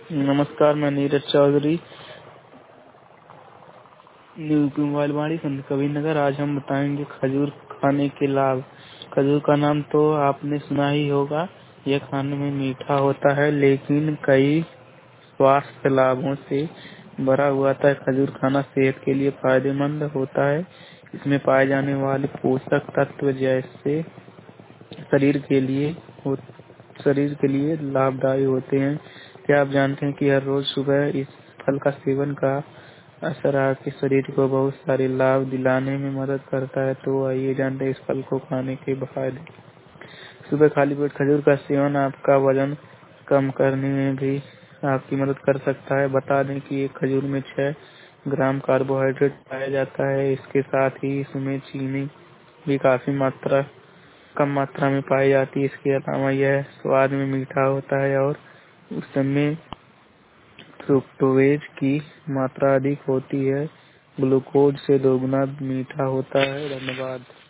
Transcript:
नमस्कार, मैं Neeraj Chaudhary, UP mobile Vaani Sant Kabir नगर। आज हम बताएंगे खजूर खाने के लाभ। खजूर का नाम तो आपने सुना ही होगा। यह खाने में मीठा होता है, लेकिन कई स्वास्थ्य लाभों से भरा हुआ था। खजूर खाना सेहत के लिए फायदेमंद होता है। इसमें पाए जाने वाले पोषक तत्व जैसे शरीर के लिए हो शरीर के लिए लाभदायी होते हैं। क्या आप जानते हैं कि हर रोज सुबह इस फल का सेवन का असर आपके शरीर को बहुत सारे लाभ दिलाने में मदद करता है। तो आइए जानते हैं इस फल को खाने के फायदे। सुबह खाली पेट खजूर का सेवन आपका वजन कम करने में भी आपकी मदद कर सकता है। बता दें कि एक खजूर में 6 ग्राम कार्बोहाइड्रेट पाया जाता है। इसके साथ ही इसमें चीनी भी काफी कम मात्रा में पाई जाती है। इसके अलावा यह स्वाद में मीठा होता है और उसमें फ्रुक्टोज की मात्रा अधिक होती है। ग्लूकोज से दोगुना मीठा होता है। धन्यवाद।